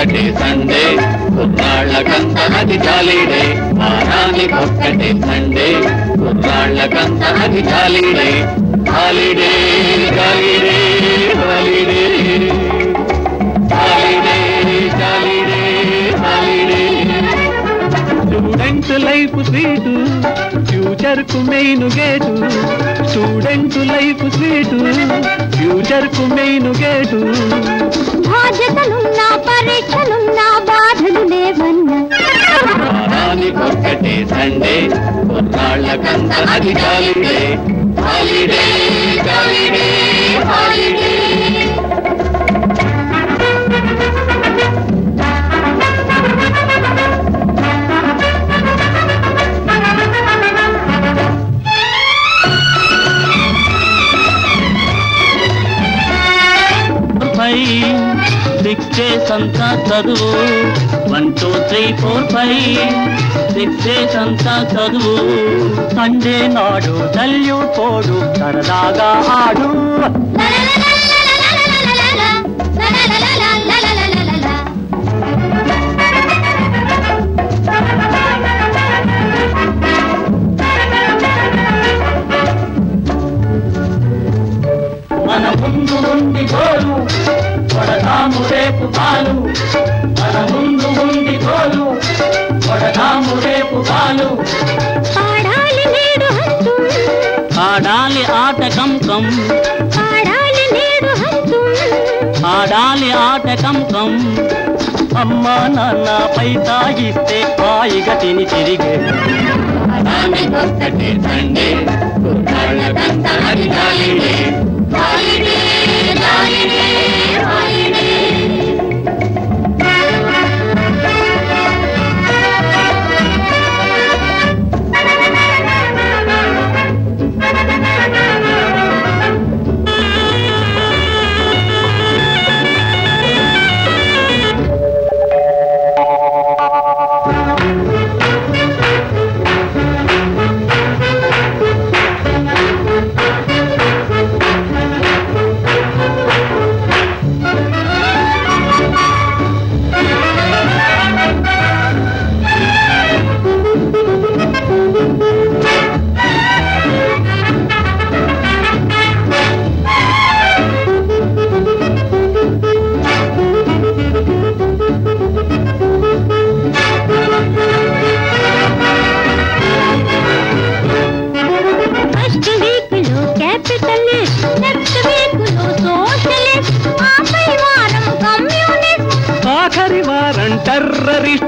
ఒక్కటే సండే కుర్రాళ్ళకంత అది జాలీడే వారానికొక్కటే సండే కుర్రాళ్ళకంత అది jolly day holiday jolly day holiday holiday jolly day holiday student life sweet future కు main gate student life sweet future కు మెయిన్ గేటు బాధ్యతలున్నా పరీక్షలున్నా బాధలు లేవన్నా వారానికొక్కటే సండే కుర్రాళ్ళకంత అది జాలీడే హాలిడే జాలీడే హాలిడే సంతా చదువు 1 2 3 4 5 సంతా చదువు సండే నాడు సల్యూట్ పోడు సరదాగా ఆడు మన ముందు ఉండి గోలు కొడదాము రేపు పాలు మన ముందు ఉండి గోలు కొడదాము రేపు పాలు పాడాలి నేడు హత్తు ఆడాలి ఆట కంకం పాడాలి నేడు హత్తు ఆడాలి ఆట కంకం అమ్మా నాన్న పైతా ఇస్తే హాయిగా తిని తిరిగే వారానికొక్కటే సండే కుర్రాళ్ళకంత అది జాలీడే హాలిడే జాలీడే హాలిడే ఆఖరి వారం టెర్రరిస్ట్